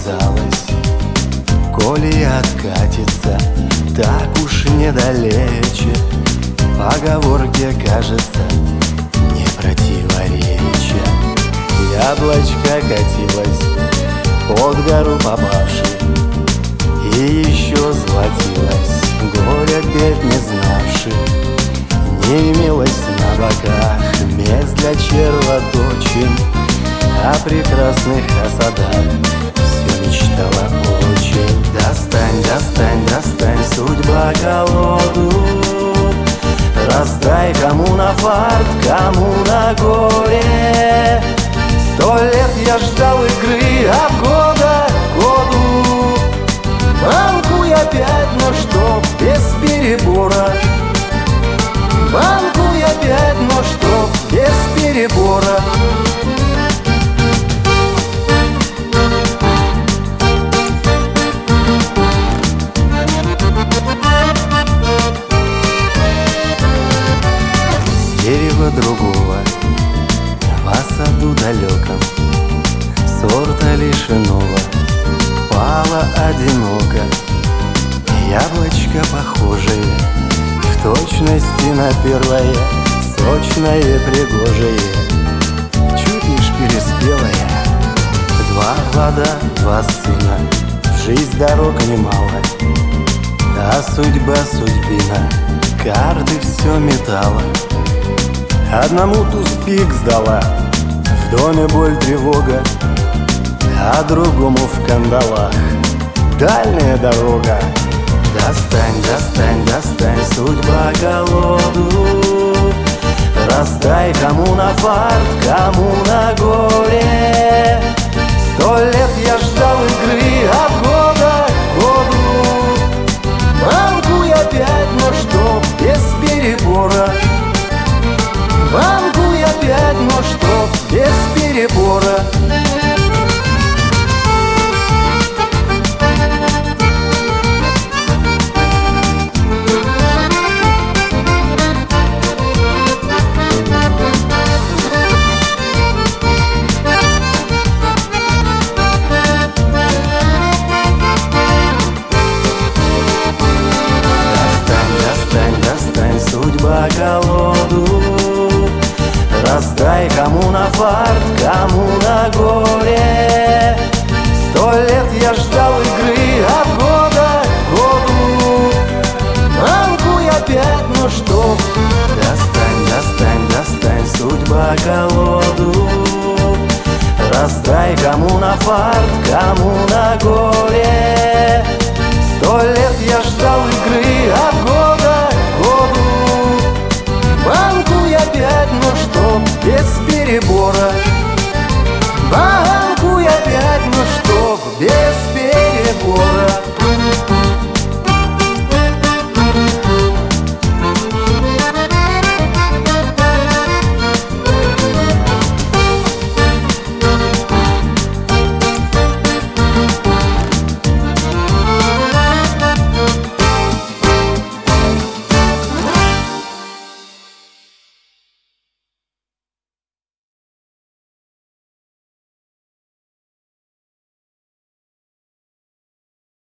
казалось, коли откатится, так уж недалече. Поговорке, кажется, не противоречия. Яблочко катилось под гору попавший, и еще золотилось, горя бед не знавший. Не имелось на боках мест для червоточин, о прекрасных осадах все мечтала очень. Достань, достань, достань, судьба, колоду, раздай кому на фарт, кому на горе. 100 лет я ждал игры от года к году. Банкуй опять, но что без перебора. Банкуй опять, но что без перебора. Дерева другого в саду далеком, сорта лишеного, пало одиноко. Яблочко похожее в точности на первое, сочное, пригожее, чуть лишь переспелое. 2 года, 2 сына, в жизнь дорог немало, а судьба, судьбина, карты все метала. Одному туз пик сдала, в доме боль, тревога, а другому в кандалах дальняя дорога. Достань, достань, достань, судьба, колоду, раздай кому на фарт, кому на горе. 100 лет я